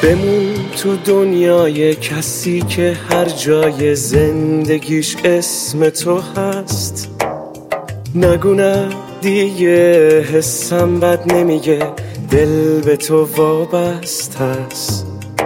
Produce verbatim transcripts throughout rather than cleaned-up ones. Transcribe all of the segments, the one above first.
بمون تو دنیای کسی که هر جای زندگیش اسم تو هست. نگو نه دیگه حسم بد نمیگه، دل به تو وابسته است.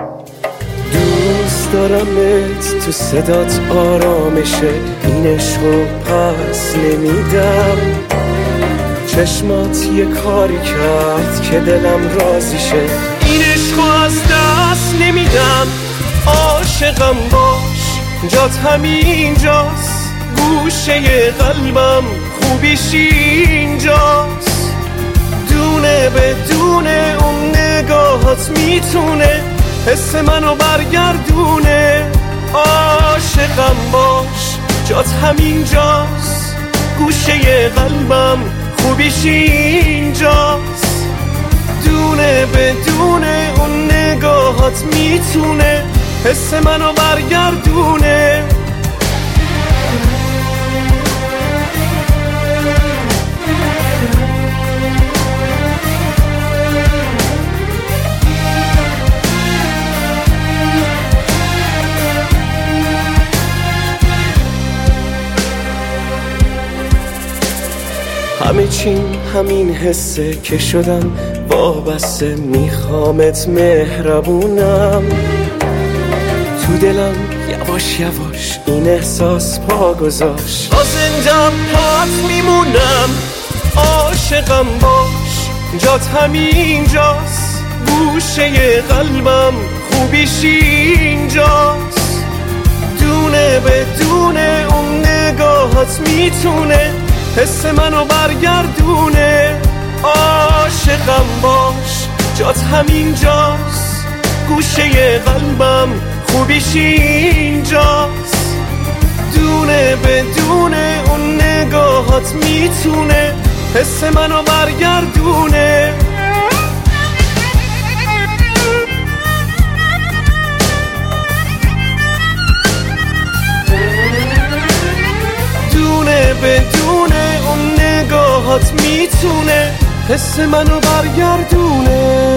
دوست دارمت، تو صدات آرامشه، این عشقو پس نمیدم. چشمات یه کاری کرد که دلم راضی شه، این عشقو از دست نمیدم. عاشقم باش، جات همینجاست، گوشه قلبم خوبیش اینجاست. دونه بدونه اون نگاهات میتونه حس منو برگردونه. عاشقم باش، جات همینجاست، گوشه قلبم خوبیش اینجاست. دونه بدونه اون نگاهات میتونه حس منو برگردونه. همه چیم همین حسه که شدم وابسته، میخوامت مهربونم. تو دلم یواش یواش این احساس پا گذاشت، تا زندم پات میمونم. عاشقم باش، جات همینجاست، گوشه قلبم خوبیش اینجاست. دونه بدونه اون نگاهات میتونه حس منو برگردونه. عاشقم باش، جات همینجاست، گوشه قلبم خوبیش اینجاست. دونه بدونه اون نگاهات میتونه حس منو برگردونه. دونه بدونه اون نگاهات میتونه حس منو برگردونه.